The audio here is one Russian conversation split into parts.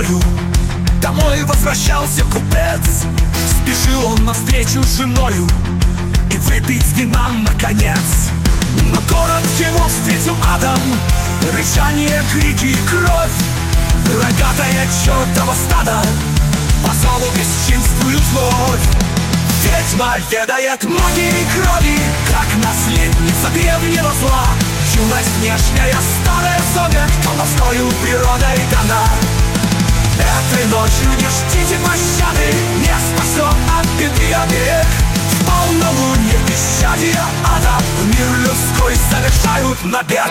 тобою. Домой возвращался купец, спешил он навстречу с женою и выпить вина наконец. Но город его встретил адом, рычание, крики и кровь. Рогатое чертово стадо по залу бесчинствуют вновь. Ведьма ведает магией крови, как наследница древнего зла. Юность внешняя, старая совесть, колдовскою природой дана. Этой ночью не ждите пощады, не спасет от беды оберег. В полнолуние бесчадия ада в мир людской совершают набег.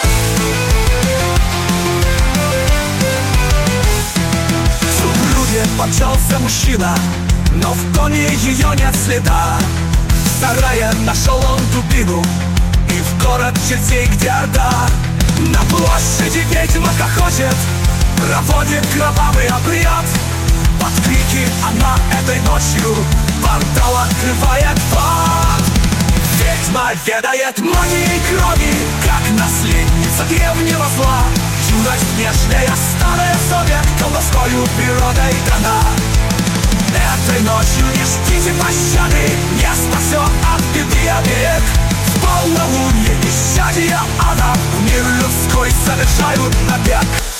В супруге помчался мужчина, но в доме ее нет следа. В сарае нашел он дубину и в город чертей, где орда. На площади ведьма хохочет, проводит кровавый обряд. Под крики она этой ночью портал открывает в ад. Ведьма ведает магией крови, как наследница древнего зла. Юность внешняя, старая совесть, колдовскою природой дана. Этой ночью не ждите пощады, не спасет от беды оберег. В полнолуние исчадия ада в мир людской совершают набег.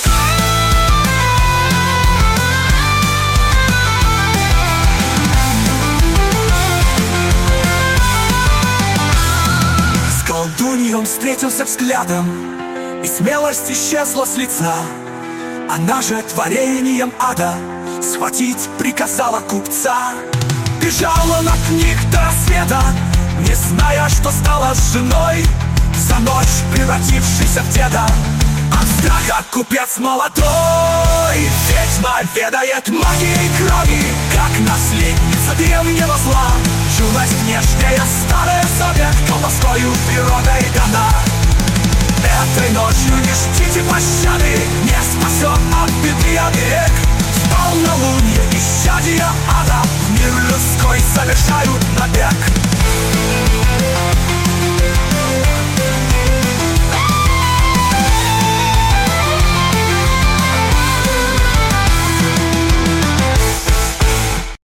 С колдуньей он встретился взглядом, и смелость исчезла с лица. Она же творением ада схватить приказала купца. Бежала от них до рассвета, не зная, что стало с женой, за ночь превратившийся в деда. От страха купец молодой. Ведьма ведает магией крови, как наследница древнего зла. Юность внешняя, старая совесть, колдовскою природой дана. Этой ночью не ждите пощады, не спасет от беды оберег. В полнолуние исчадия ада в мир людской